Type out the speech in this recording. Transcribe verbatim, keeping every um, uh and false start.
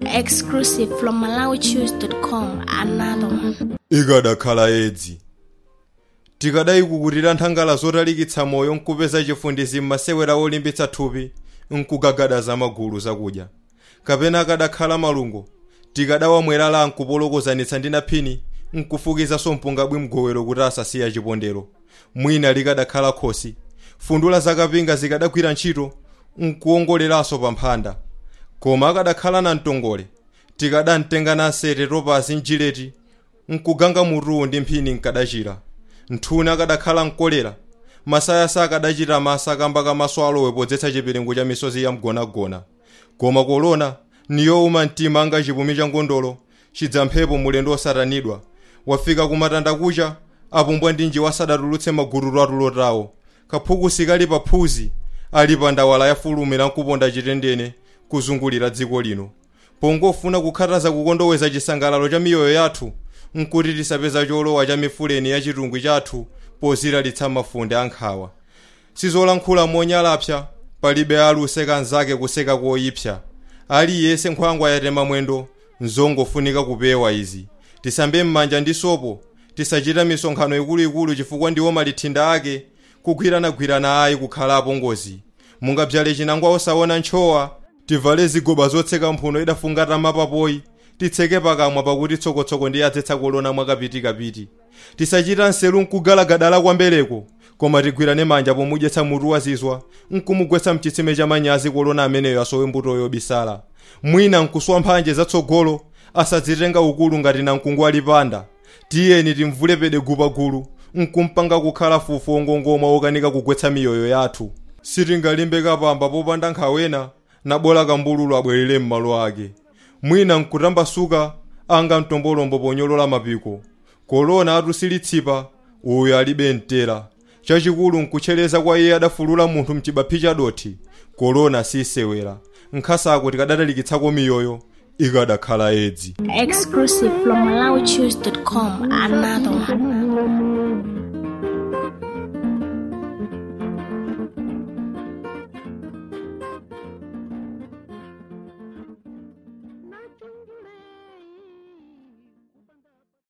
Exclusive from malawi choose dot com. Another one. Ikadakhala edzi tikadai kukutirira nthangala zotalikitsa moyo nkupeza chifundisi m'masewera olimbitsa thupi nkugagadaza magulu zakudya kapena akadakhala malungo tikadawamwerala nkupolokozanitsa ndi naphini nkufukiza mpungabwi mgowero kuti asasiya chipondero mwina likadakhala khosi fundula zakapinga zikadagwira ntchito nkuongoleraso pa mphanda koma akadakhala na mtongole tikadamtenga nasete topasi njileti nkuganga muruwo ndi mphini nkadachira nthuna akadakhala nkolera masaya sakadachita masa kamba kamaso alowe podzetsa chipiringo cha misozi ya mgonagona koma kolona niyo uma mtima anga chipumi cha ngondolo chidzamphepo mulendo osatanidwa wafika kumatanda kucha apumbwa ndi nji wasadatulutse magururu atulotawo kaphukusi kali paphuzi ali pa ndawala ya fulumira nkuponda chitendene kuzungulira dziko lino pongofuna kukhataza kukondoweza chisangalalo cha miyoyo yathu nkuti tisapeza cholowa cha mifuleni ya chitungwi chathu poziralitsa mafunde ankhawa sizolankhula monyalapsa palibe aluseka nzake kuseka koyipsa aliyese nkhwangwa yatema mwendo nzongofunika kupewa izi tisambe m'manja ndi sopo tisachita misonkhano ikuluikulu chifukwa ndiwo malithinda ake kugwiranagwirana ayi kukhalapo ngozi mungabzale chinangwa osaona ntchowa tivale zigoba zotseka mphuno idafungata mapapoyi titseke pakamwa pakuti tsokotsoko ndi yadzetsa kolona mwakapitikapiti tisachita nselu nkugalagadala kwambeleko koma tigwirane manja pomudyetsa mutu wazizwa nkumugwetsa mchitsime cha manyazi kolona ameneyo asowe mbuto yobisala mwina nkuswa mphanje zatsogolo asadzitenga ukulu ngati na mkungu alipanda tiyeni timvule pede gupagulu nkumpanga kukhala fufu ongongoma okanika kugwetsa miyoyo yathu sitingalimbe kapamba popanda nkhawena nabola kambululu abwerere m'malo ake mwina nkutambasuka anga mtombolombo ponyolola mapiko kolona atusilitsipa uyo alibe mtera chachikulu nkutcheleza kwa iye adafulula munthu mchibaphi cha dothi kolona sisewera nkhasako tikadatalikitsako miyoyo ikadakhala edzi. Exclusive from malawi choose dot com. Another one.